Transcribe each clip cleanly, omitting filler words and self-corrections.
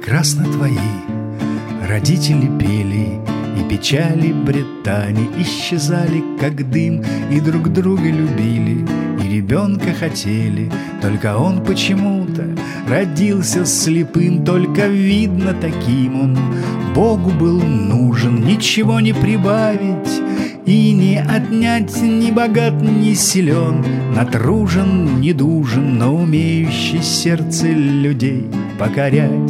Прекрасно твои родители пели, и печали Британии исчезали, как дым, и друг друга любили, и ребенка хотели. Только он почему-то родился слепым, только видно таким он Богу был нужен. Ничего не прибавить и не отнять, ни богат, ни силен, натружен, недужен, но умеющий сердце людей покорять.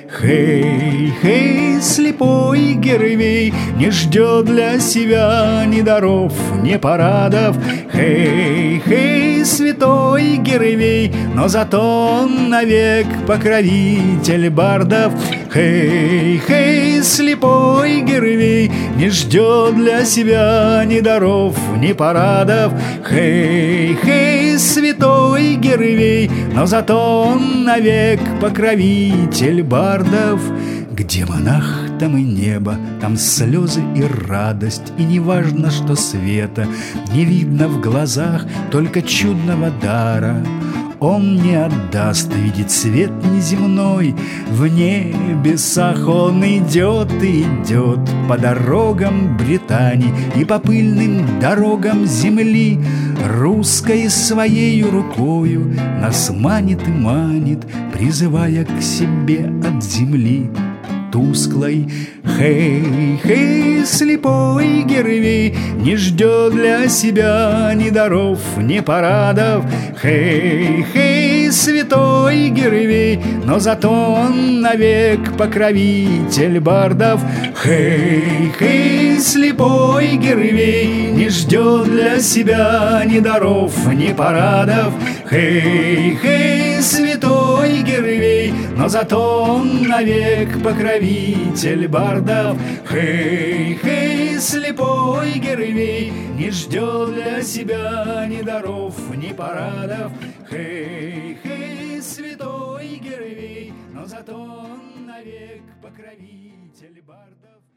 Хей, хей, слепой Гервей не ждет для себя ни даров, ни парадов. Хей, хей, святой Гервей, но зато он навек покровитель бардов. Хей, хей, слепой Гервей не ждет для себя ни даров, ни парадов. Хей, хей, святой Гервей, но зато он навек покровитель бардов. Где монах, там и небо, там слезы и радость, и не важно, что света не видно в глазах, только чудного дара он не отдаст. Видит свет неземной в небесах, он идет и идет по дорогам Британии и по пыльным дорогам земли, русской своей рукою нас манит и манит, призывая к себе от земли тусклой. Хей, хей, слепой Гервей не ждет для себя ни даров, ни парадов. Хей, хей, святой Гервей, но зато он навек покровитель бардов. Хей, хей, слепой Гервей не ждет для себя ни даров, ни парадов. Хей, хей, святой Гервей, но зато он навек покровитель бардов. Хей, хей, слепой Гервей не ждет для себя ни даров, ни парадов. Хей, хей, святой Гервей, но зато он навек покровитель бардов.